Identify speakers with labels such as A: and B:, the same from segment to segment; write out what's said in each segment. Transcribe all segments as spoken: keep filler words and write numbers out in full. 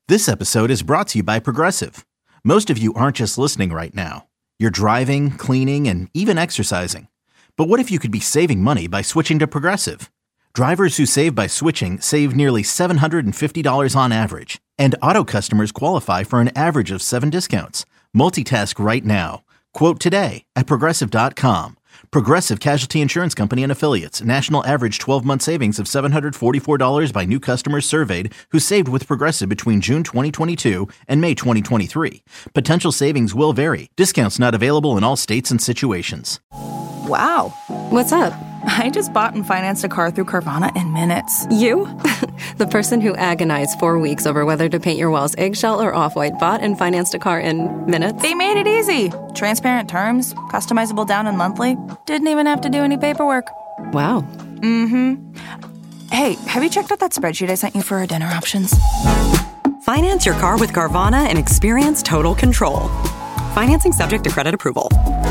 A: This episode is brought to you by Progressive. Most of you aren't just listening right now. You're driving, cleaning, and even exercising. But what if you could be saving money by switching to Progressive? Drivers who save by switching save nearly seven hundred fifty dollars on average. And auto customers qualify for an average of seven discounts. Multitask right now. Quote today at Progressive dot com. Progressive Casualty Insurance Company and Affiliates. National average twelve-month savings of seven hundred forty-four dollars by new customers surveyed who saved with Progressive between June twenty twenty-two and May twenty twenty-three. Potential savings will vary. Discounts not available in all states and situations.
B: Wow.
C: What's up?
B: I just bought and financed a car through Carvana in minutes.
C: You? The person who agonized four weeks over whether to paint your walls eggshell or off-white bought and financed a car in minutes?
B: They made it easy. Transparent terms, customizable down and monthly. Didn't even have to do any paperwork.
C: Wow.
B: Mm-hmm. Hey, have you checked out that spreadsheet I sent you for our dinner options?
D: Finance your car with Carvana and experience total control. Financing subject to credit approval.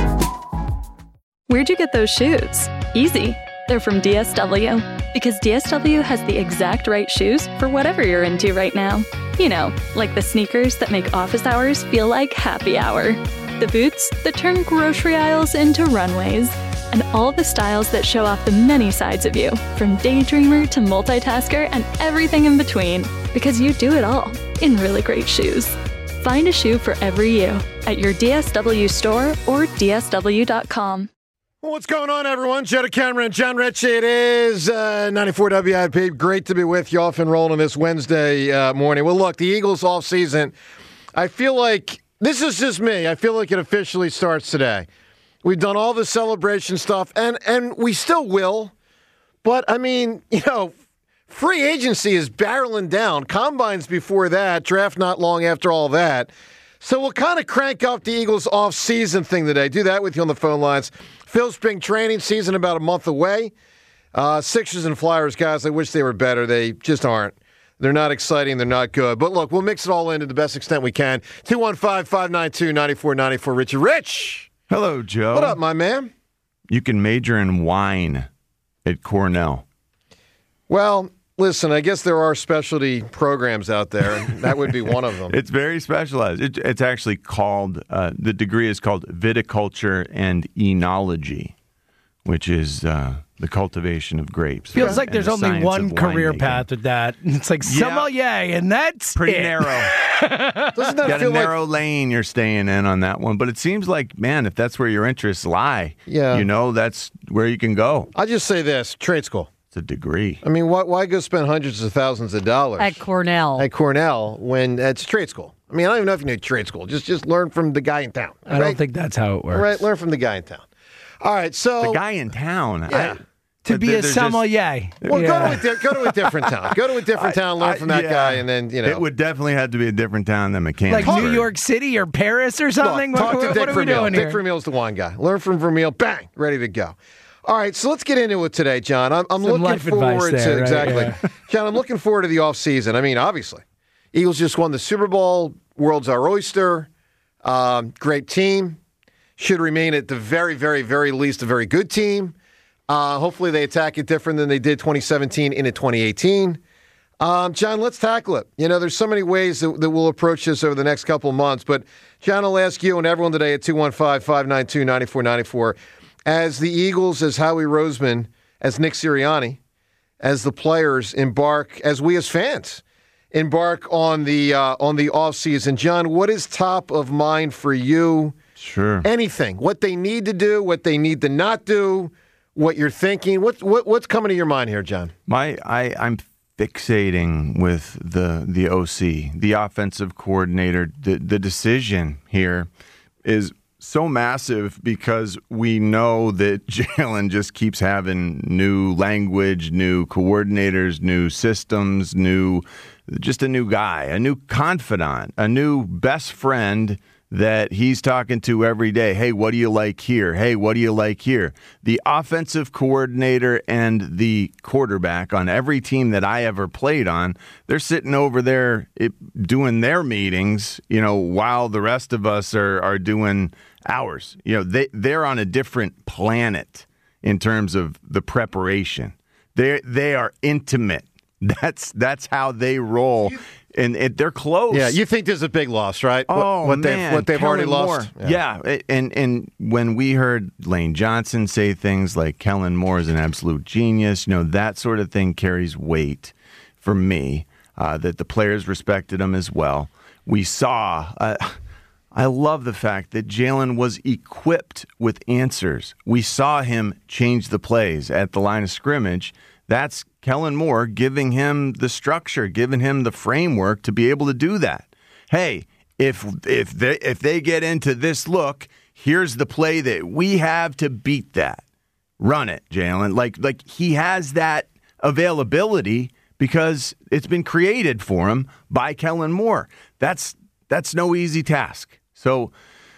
E: Where'd you get those shoes? Easy. They're from D S W. Because D S W has the exact right shoes for whatever you're into right now. You know, like the sneakers that make office hours feel like happy hour. The boots that turn grocery aisles into runways. And all the styles that show off the many sides of you, from daydreamer to multitasker and everything in between. Because you do it all in really great shoes. Find a shoe for every you at your D S W store or D S W dot com.
F: What's going on, everyone? Jetta Cameron, John Ritchie. It is uh, ninety-four W I P. Great to be with you off and rolling this Wednesday uh, morning. Well, look, the Eagles offseason, I feel like, this is just me, I feel like it officially starts today. We've done all the celebration stuff, and, and we still will. But, I mean, you know, free agency is barreling down. Combines before that, draft not long after all that. So we'll kind of crank up the Eagles off-season thing today. Do that with you on the phone lines. Phil, spring training season about a month away. Uh, Sixers and Flyers, guys, I wish they were better. They just aren't. They're not exciting. They're not good. But look, we'll mix it all in to the best extent we can. two one five, five nine two, nine four nine four. Richie Rich.
G: Hello, Joe.
F: What up, my man?
G: You can major in wine at Cornell.
F: Well, listen, I guess there are specialty programs out there, and that would be one of them.
G: It's very specialized. It, it's actually called, uh, the degree is called Viticulture and Enology, which is uh, the cultivation of grapes.
H: Feels like
G: and
H: there's
G: the
H: only
G: science
H: one
G: of
H: career
G: winemaking.
H: path with that. It's like
G: Yeah.
H: sommelier, and that's
G: Pretty
H: it.
G: narrow.
F: Doesn't that
G: Got
F: feel
G: a narrow
F: like...
G: lane you're staying in on that one. But it seems like, man, if that's where your interests lie,
F: Yeah.
G: you know, that's where you can go.
F: I'll just say this, trade school.
G: It's a degree.
F: I mean, why, why go spend hundreds of thousands of dollars
I: At Cornell.
F: at Cornell when it's trade school? I mean, I don't even know if you need trade school. Just just learn from the guy in town.
H: I
F: right?
H: don't think that's how it works.
F: All right, learn from the guy in town. All right, so
G: The guy in town.
F: Yeah.
G: I,
H: To
G: but
H: be
G: they're
H: a
G: just-
H: sommelier.
F: well,
H: Yeah.
F: go to a di- go to a different town. Go to a different town, learn
G: I-
F: from that
G: yeah.
F: guy, and then you know.
G: It would definitely have to be a different town than
H: Like
G: Mechanicsburg.
H: New York City or Paris or
F: Look,
H: something?
F: talk
H: what
F: to
H: what,
F: Dick
H: what are we
F: Vermeil.
H: doing
F: Dick
H: here?
F: Vermeil's the wine guy. Learn from Vermeil. Bang, ready to go. All right, so let's get into it today, John. I'm, I'm
H: Some
F: looking
H: life advice
F: forward
H: there,
F: to
H: right?
F: exactly,
H: Yeah.
F: John. I'm looking forward to the offseason. I mean, obviously, Eagles just won the Super Bowl. World's our oyster. Um, great team. Should remain at the very, very, very least a very good team. Uh, hopefully, they attack it different than they did twenty seventeen into twenty eighteen. Um, John, let's tackle it. You know, there's so many ways that, that we'll approach this over the next couple of months. But, John, I'll ask you and everyone today at two one five, five nine two, nine four nine four. As the Eagles, as Howie Roseman, as Nick Sirianni, as the players embark, as we as fans embark on the uh, on the offseason. John, what is top of mind for you?
G: Sure.
F: Anything. What they need to do, what they need to not do, what you're thinking. What, what What's coming to your mind here, John?
G: My, I, I'm fixating with the the O C, the offensive coordinator. The, the decision here is so massive because we know that Jalen just keeps having new language, new coordinators, new systems, new, just a new guy, a new confidant, a new best friend that he's talking to every day. Hey, what do you like here? Hey, what do you like here? The offensive coordinator and the quarterback on every team that I ever played on, they're sitting over there it, doing their meetings, you know, while the rest of us are are doing ours. You know, they they're on a different planet in terms of the preparation. They they are intimate. That's that's how they roll. And it, they're close.
F: Yeah, you think there's a big loss, right?
G: Oh,
F: what, what
G: man.
F: They've, what they've
G: Kellen
F: already lost.
G: Moore. Yeah. yeah, and and when we heard Lane Johnson say things like Kellen Moore is an absolute genius, you know, that sort of thing carries weight for me, uh, that the players respected him as well. We saw, uh, I love the fact that Jalen was equipped with answers. We saw him change the plays at the line of scrimmage. That's Kellen Moore giving him the structure, giving him the framework to be able to do that. Hey, if if they if they get into this look, here's the play that we have to beat that. Run it, Jalen. Like like he has that availability because it's been created for him by Kellen Moore. That's that's no easy task. So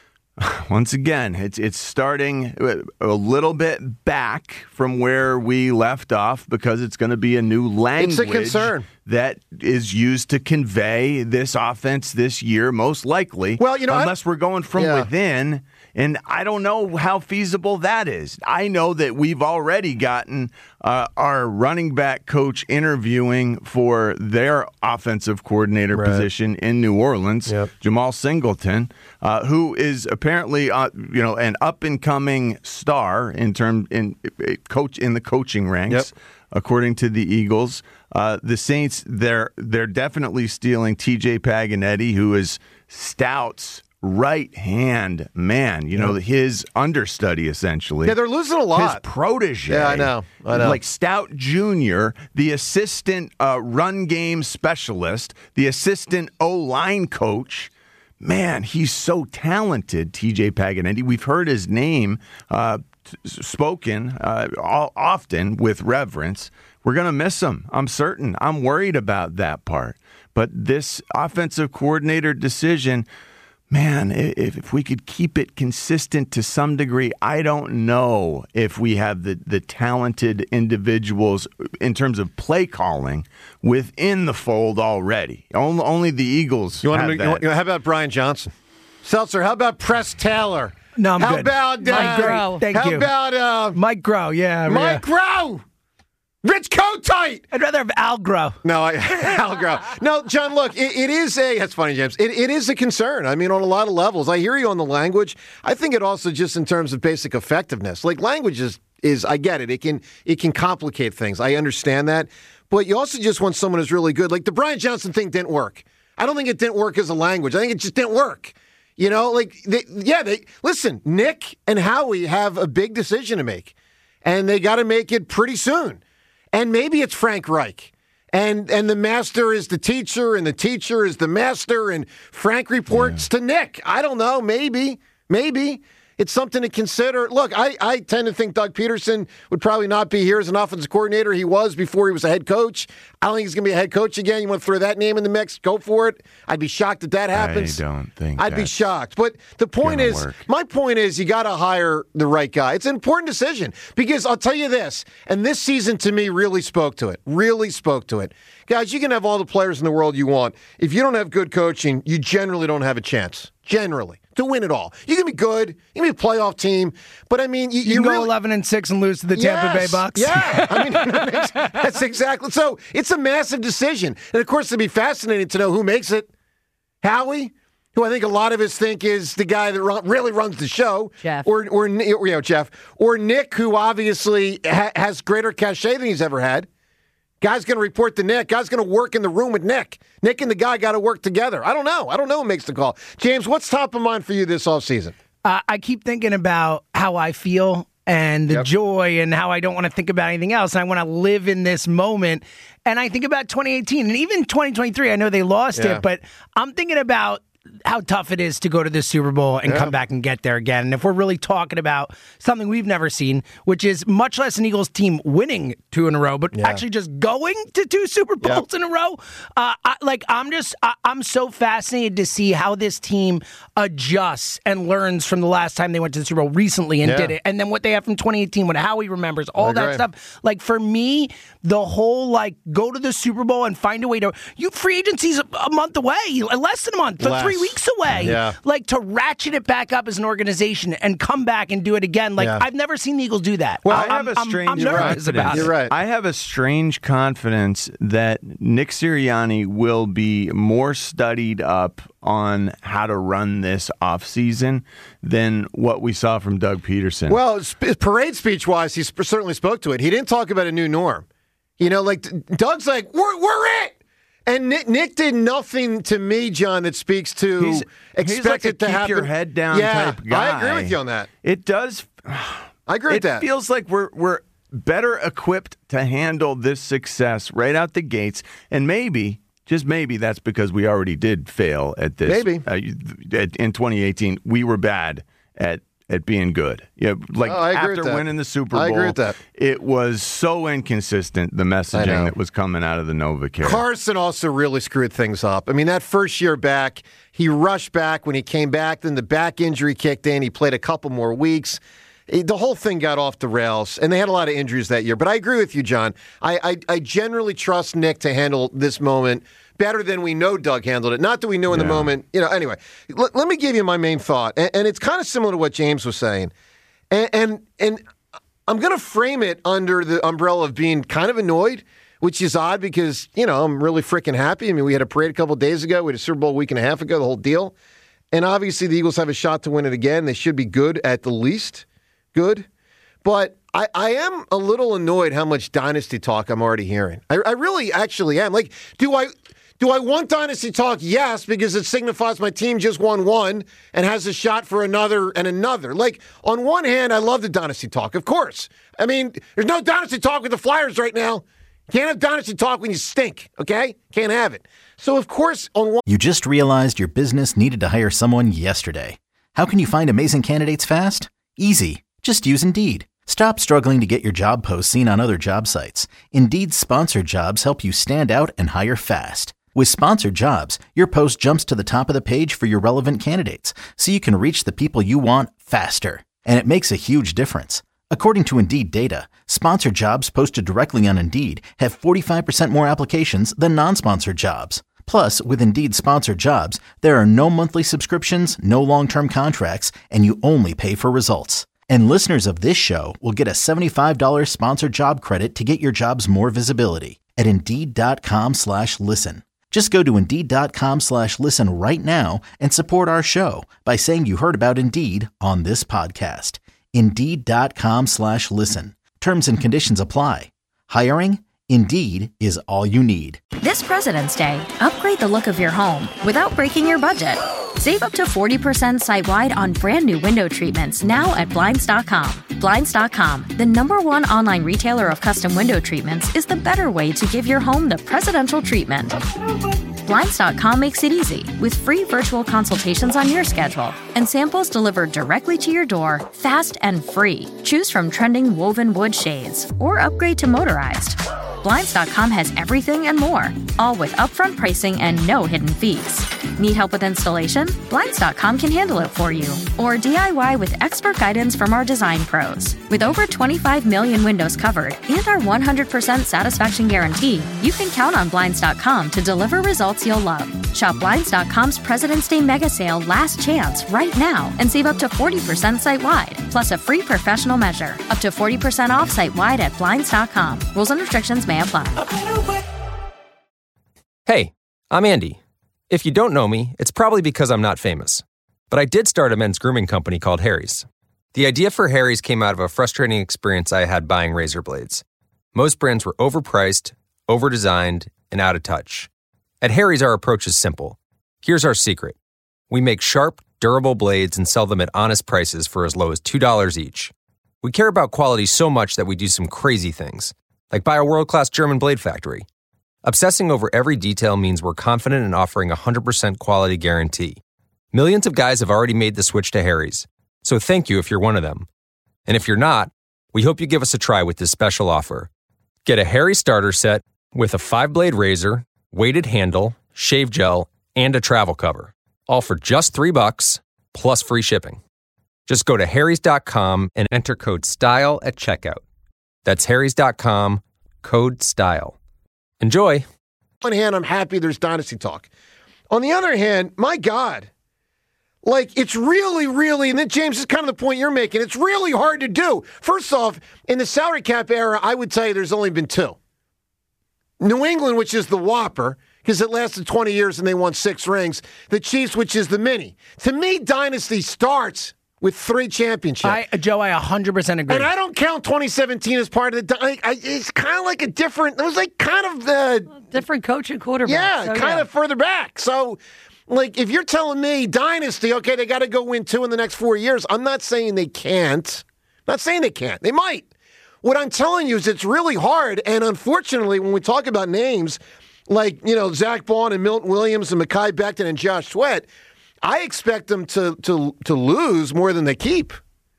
G: once again, it's it's starting a little bit back from where we left off because it's going to be a new language
F: it's a concern.
G: that is used to convey this offense this year, most likely.
F: Well, you know,
G: unless
F: I,
G: we're going from
F: yeah.
G: within, and I don't know how feasible that is. I know that we've already gotten uh, our running back coach interviewing for their offensive coordinator
F: right.
G: position in New Orleans,
F: yep.
G: Jamal Singleton, uh, who is apparently uh, you know an up and coming star in term in uh, coach in the coaching ranks.
F: Yep.
G: According to the Eagles, uh, the Saints they're they're definitely stealing T J Paganetti, who is Stout's right hand man. You know, yep. his understudy essentially.
F: Yeah, they're losing a lot.
G: His protege.
F: Yeah, I know. I know.
G: Like Stout Junior, the assistant uh, run game specialist, the assistant O-line coach. Man, he's so talented, T J Paganetti. We've heard his name uh, t- spoken uh, all, often with reverence. We're going to miss him. I'm certain. I'm worried about that part. But this offensive coordinator decision, man, if, if we could keep it consistent to some degree, I don't know if we have the, the talented individuals in terms of play calling within the fold already. Only, only the Eagles
F: you want
G: have
F: to,
G: that.
F: you want, how about Brian Johnson? Seltzer, how about Press Taylor?
H: No, I'm
F: how
H: good.
F: About, uh,
H: Mike Groh. Thank
F: how
H: you.
F: about uh,
H: Mike Groh? Yeah,
F: Mike
H: yeah.
F: Groh? Rich Kotite!
H: I'd rather have Al Groh.
F: No, I, Al Groh. No, John, look, it, it is a, that's funny, James, it, it is a concern. I mean, on a lot of levels. I hear you on the language. I think it also just in terms of basic effectiveness. Like, language is, is I get it. It can, it can complicate things. I understand that. But you also just want someone who's really good. Like, the Brian Johnson thing didn't work. I don't think it didn't work as a language. I think it just didn't work. You know, like, they, yeah, they listen, Nick and Howie have a big decision to make. And they got to make it pretty soon. And maybe it's Frank Reich. And and the master is the teacher, and the teacher is the master, and Frank reports yeah. to Nick. I don't know. Maybe. Maybe. It's something to consider. Look, I, I tend to think Doug Peterson would probably not be here as an offensive coordinator. He was before he was a head coach. I don't think he's going to be a head coach again. You want to throw that name in the mix? Go for it. I'd be shocked if that happens.
G: I don't think
F: I'd be shocked. But the point is, work. my point is, you got to hire the right guy. It's an important decision because I'll tell you this, and this season to me really spoke to it. Really spoke to it. Guys, you can have all the players in the world you want. If you don't have good coaching, you generally don't have a chance. Generally. To win it all. You can be good. You can be a playoff team. But, I mean, you,
H: you, you
F: can
H: go
F: really,
H: eleven and six and lose to the Tampa
F: yes,
H: Bay Bucks.
F: Yeah. I mean, that's, that's exactly. So, it's a massive decision. And, of course, it'd be fascinating to know who makes it. Howie, who I think a lot of us think is the guy that run, really runs the show.
I: Jeff.
F: Or, or you know, Jeff. Or Nick, who obviously ha- has greater cachet than he's ever had. Guy's going to report to Nick. Guy's going to work in the room with Nick. Nick and the guy got to work together. I don't know. I don't know who makes the call. James, what's top of mind for you this offseason?
H: Uh, I keep thinking about how I feel and the yep. joy and how I don't want to think about anything else. And I want to live in this moment. And I think about twenty eighteen and even twenty twenty-three. I know they lost yeah. it, but I'm thinking about how tough it is to go to the Super Bowl and yeah. come back and get there again. And if we're really talking about something we've never seen, which is much less an Eagles team winning two in a row, but yeah. actually just going to two Super Bowls yep. in a row, uh, I, like I'm just I, I'm so fascinated to see how this team adjusts and learns from the last time they went to the Super Bowl recently and yeah. did it, and then what they have from twenty eighteen, what Howie remembers, all that stuff. Like for me, the whole like go to the Super Bowl and find a way to you free agency's a, a month away, less than a month, for
F: less.
H: three three weeks away.
F: Yeah.
H: Like, to ratchet it back up as an organization and come back and do it again. Like,
F: Yeah.
H: I've never seen the Eagles do that.
G: Well,
H: I'm,
G: I have a
H: I'm-
G: strange
H: I'm nervous
G: confidence.
H: about it.
F: You're right.
G: I have a strange confidence that Nick Sirianni will be more studied up on how to run this offseason than what we saw from Doug Peterson.
F: Well, sp- parade speech-wise, he sp- certainly spoke to it. He didn't talk about a new norm. You know, like, Doug's like, we're, we're it! And Nick, Nick did nothing to me, John, that speaks to
G: he's,
F: expect
G: he's like
F: it
G: a
F: to
G: keep
F: happen.
G: your head down
F: yeah,
G: type guy.
F: I agree with you on that.
G: It does.
F: I agree with
G: it
F: that.
G: feels like we're we're better equipped to handle this success right out the gates, and maybe, just maybe, that's because we already did fail at this.
F: Maybe.
G: Uh, in twenty eighteen, we were bad at at being good. Yeah, like
F: Oh, I agree
G: after
F: with that.
G: winning the Super Bowl,
F: I agree with that.
G: it was so inconsistent, the
F: I
G: messaging
F: know.
G: that was coming out of the Novacare.
F: Carson also really screwed things up. I mean, that first year back, he rushed back. When he came back, then the back injury kicked in. He played a couple more weeks. The whole thing got off the rails, and they had a lot of injuries that year. But I agree with you, John. I, I, I generally trust Nick to handle this moment better than we know Doug handled it. Not that we knew in
G: Yeah.
F: the moment. You know. Anyway, l- let me give you my main thought, and, and it's kind of similar to what James was saying. And and, and I'm going to frame it under the umbrella of being kind of annoyed, which is odd because, you know, I'm really freaking happy. I mean, we had a parade a couple of days ago. We had a Super Bowl a week and a half ago, the whole deal. And obviously the Eagles have a shot to win it again. They should be good at the least. Good. But I, I am a little annoyed how much dynasty talk I'm already hearing. I, I really actually am. Like, do I do I want dynasty talk? Yes, because it signifies my team just won one and has a shot for another and another. Like, on one hand, I love the dynasty talk, of course. I mean, there's no dynasty talk with the Flyers right now. Can't have dynasty talk when you stink, okay? Can't have it. So, of course, on one...
A: You just realized your business needed to hire someone yesterday. How can you find amazing candidates fast? Easy. Just use Indeed. Stop struggling to get your job posts seen on other job sites. Indeed's sponsored jobs help you stand out and hire fast. With sponsored jobs, your post jumps to the top of the page for your relevant candidates, so you can reach the people you want faster. And it makes a huge difference. According to Indeed data, sponsored jobs posted directly on Indeed have forty-five percent more applications than non-sponsored jobs. Plus, with Indeed sponsored jobs, there are no monthly subscriptions, no long-term contracts, and you only pay for results. And listeners of this show will get a seventy-five dollars sponsored job credit to get your jobs more visibility at Indeed.com slash listen. Just go to Indeed.com slash listen right now and support our show by saying you heard about Indeed on this podcast. Indeed.com slash listen. Terms and conditions apply. Hiring? Indeed is all you need.
I: This President's Day, upgrade the look of your home without breaking your budget. Save up to forty percent site-wide on brand new window treatments now at Blinds dot com. Blinds dot com, the number one online retailer of custom window treatments, is the better way to give your home the presidential treatment. Blinds dot com makes it easy with free virtual consultations on your schedule and samples delivered directly to your door, fast and free. Choose from trending woven wood shades or upgrade to motorized. Blinds dot com has everything and more, all with upfront pricing and no hidden fees. Need help with installation? Blinds dot com can handle it for you. Or D I Y with expert guidance from our design pros. With over twenty-five million windows covered and our one hundred percent satisfaction guarantee, you can count on Blinds dot com to deliver results you'll love. Shop Blinds dot com's President's Day Mega Sale Last Chance right now and save up to forty percent site-wide, plus a free professional measure. Up to forty percent off site-wide at Blinds dot com. Rules and restrictions may apply.
J: Hey, I'm Andy. If you don't know me, it's probably because I'm not famous. But I did start a men's grooming company called Harry's. The idea for Harry's came out of a frustrating experience I had buying razor blades. Most brands were overpriced, overdesigned, and out of touch. At Harry's, our approach is simple. Here's our secret. We make sharp, durable blades and sell them at honest prices for as low as two dollars each. We care about quality so much that we do some crazy things, like buy a world-class German blade factory. Obsessing over every detail means we're confident in offering a one hundred percent quality guarantee. Millions of guys have already made the switch to Harry's, so thank you if you're one of them. And if you're not, we hope you give us a try with this special offer. Get a Harry's starter set with a five-blade razor, weighted handle, shave gel, and a travel cover, all for just three bucks plus free shipping. Just go to Harrys dot com and enter code STYLE at checkout. That's Harrys dot com, code STYLE. Enjoy.
F: On one hand, I'm happy there's dynasty talk. On the other hand, my God, like it's really, really, and then James is kind of the point you're making. It's really hard to do. First off, in the salary cap era, I would tell you there's only been two. New England, which is the Whopper, because it lasted twenty years and they won six rings. The Chiefs, which is the Mini. To me, dynasty starts with three championships.
H: I, Joe, I one hundred percent agree.
F: And I don't count twenty seventeen as part of the. I, I, it's kind of like a different. It was like kind of the
K: uh, different coach and quarterback.
F: Yeah,
K: so,
F: kind
K: yeah.
F: of further back. So, like, if you're telling me dynasty, okay, they got to go win two in the next four years. I'm not saying they can't. I'm not saying they can't. They might. What I'm telling you is it's really hard. And unfortunately, when we talk about names like, you know, Zach Bond and Milton Williams and Mekhi Becton and Josh Sweat, I expect them to to to lose more than they keep.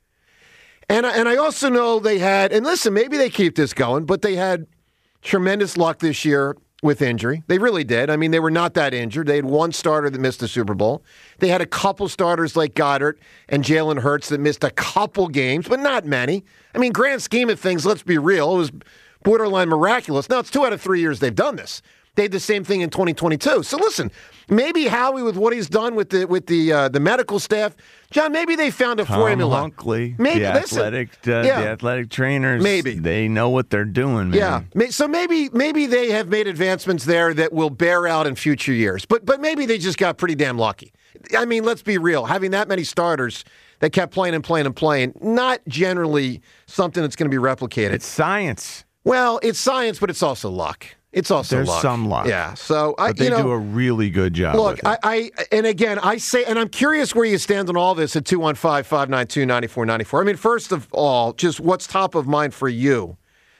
F: And, and I also know they had, and listen, maybe they keep this going, but they had tremendous luck this year with injury. They really did. I mean, they were not that injured. They had one starter that missed the Super Bowl. They had a couple starters like Goddard and Jalen Hurts that missed a couple games, but not many. I mean, grand scheme of things, let's be real, it was borderline miraculous. Now, it's two out of three years they've done this. They did the same thing in twenty twenty-two. So listen, maybe Howie, with what he's done with the with the uh, the medical staff, John, maybe they found a
G: Tom
F: formula.
G: Hunkley,
F: maybe
G: the
F: listen,
G: athletic, uh,
F: yeah.
G: the athletic trainers,
F: maybe
G: they know what they're doing. Man.
F: Yeah, so maybe maybe they have made advancements there that will bear out in future years. But but maybe they just got pretty damn lucky. I mean, let's be real. Having that many starters that kept playing and playing and playing, not generally something that's going to be replicated.
G: It's science.
F: Well, it's science, but it's also luck. It's also
G: There's
F: luck.
G: some luck.
F: Yeah. So I,
G: but they
F: you know,
G: do a really good job.
F: Look,
G: with it.
F: I, I and again I say, and I'm curious where you stand on all this at two one five, five nine two, nine four nine four. I mean, first of all, just what's top of mind for you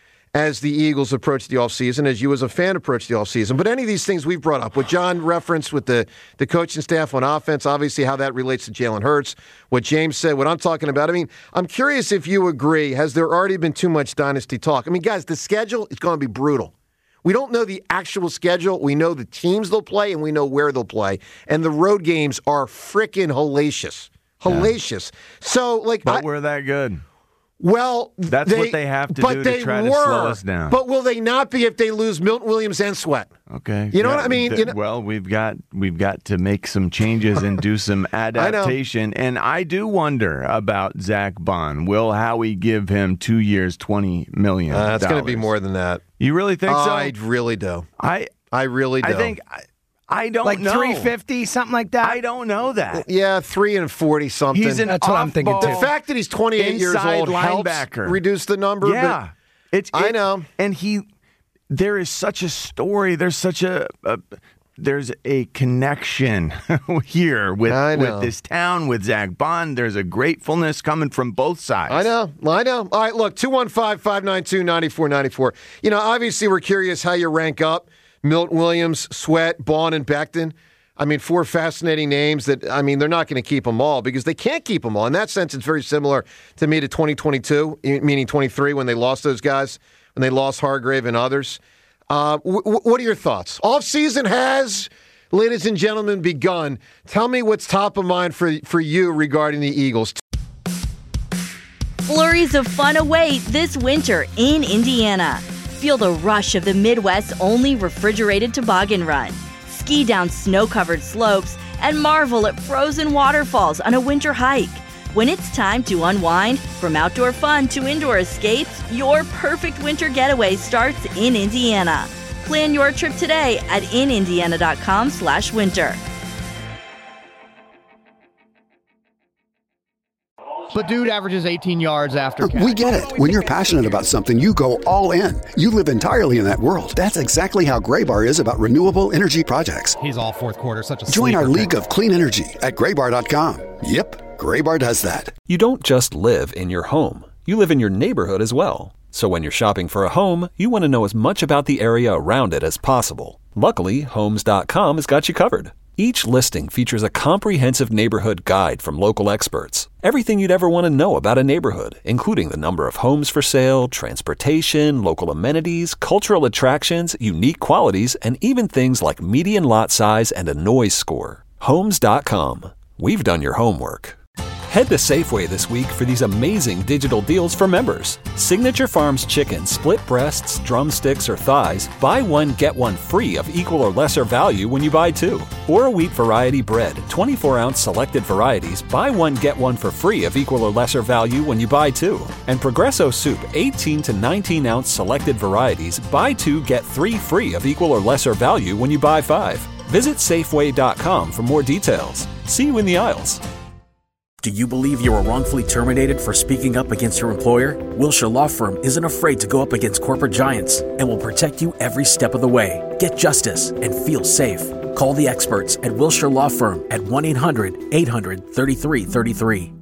F: as the Eagles approach the offseason, as you as a fan approach the offseason. But any of these things we've brought up, what John referenced with the, the coaching staff on offense, obviously how that relates to Jalen Hurts, what James said, what I'm talking about. I mean, I'm curious if you agree, has there already been too much dynasty talk? I mean, guys, the schedule is going to be brutal. We don't know the actual schedule. We know the teams they'll play, and we know where they'll play. And the road games are freaking hellacious. Hellacious. Yeah. So, like,
G: but
F: I,
G: we're that good.
F: Well,
G: that's
F: they,
G: what they have to
F: but
G: do
F: they
G: to try
F: were,
G: to slow us down.
F: But will they not be if they lose Milton Williams and Sweat?
G: Okay,
F: you know
G: yeah,
F: what I mean.
G: Th-
F: you know?
G: Well, we've got we've got to make some changes and do some adaptation. I and I do wonder about Zach Bond. Will Howie give him two years, twenty million?
F: Uh, it's going to be more than that.
G: You really think
F: uh,
G: so?
F: I really do.
G: I
F: I really do.
G: I think. I, I don't
H: like
G: know.
H: three fifty, something like that.
G: I don't know that.
F: Yeah, three and forty something.
G: He's an
H: That's what I'm thinking too.
F: The fact that he's twenty-eight years old
G: linebacker.
F: helps reduce the number.
G: Yeah,
F: but
G: it's.
F: I
G: it,
F: know,
G: and he. There is such a story. There's such a. a there's a connection here with with this town, with Zach Bond. There's a gratefulness coming from both sides.
F: I know. I know. All right, look, two one five, five nine two, nine four nine four. You know, obviously we're curious how you rank up Milton Williams, Sweat, Bond, and Becton. I mean, four fascinating names that, I mean, they're not going to keep them all because they can't keep them all. In that sense, it's very similar to me to twenty twenty-two, meaning twenty-three, when they lost those guys, when they lost Hargrave and others. Uh, w- w- what are your thoughts? Off-season has, ladies and gentlemen, begun. Tell me what's top of mind for, for you regarding the Eagles.
L: Flurries of fun await this winter in Indiana. Feel the rush of the Midwest's only refrigerated toboggan run. Ski down snow-covered slopes and marvel at frozen waterfalls on a winter hike. When it's time to unwind, from outdoor fun to indoor escapes, your perfect winter getaway starts in Indiana. Plan your trip today at inindiana.com slash winter.
M: But dude averages eighteen yards after catch.
N: We get it. When you're passionate about something, you go all in. You live entirely in that world. That's exactly how Graybar is about renewable energy projects.
M: He's all fourth quarter, such a
N: Join our
M: sleeper
N: league
M: pick.
N: of clean energy at graybar dot com. Yep, Graybar does that.
O: You don't just live in your home. You live in your neighborhood as well. So when you're shopping for a home, you want to know as much about the area around it as possible. Luckily, Homes dot com has got you covered. Each listing features a comprehensive neighborhood guide from local experts. Everything you'd ever want to know about a neighborhood, including the number of homes for sale, transportation, local amenities, cultural attractions, unique qualities, and even things like median lot size and a noise score. Homes dot com. We've done your homework. Head to Safeway this week for these amazing digital deals for members. Signature Farms chicken, split breasts, drumsticks, or thighs, buy one, get one free of equal or lesser value when you buy two. Or a wheat variety bread, twenty-four ounce selected varieties, buy one, get one for free of equal or lesser value when you buy two. And Progresso soup, eighteen to nineteen ounce selected varieties, buy two, get three free of equal or lesser value when you buy five. Visit Safeway dot com for more details. See you in the aisles.
K: Do you believe you were wrongfully terminated for speaking up against your employer? Wilshire Law Firm isn't afraid to go up against corporate giants and will protect you every step of the way. Get justice and feel safe. Call the experts at Wilshire Law Firm at one eight hundred eight hundred thirty-three thirty-three.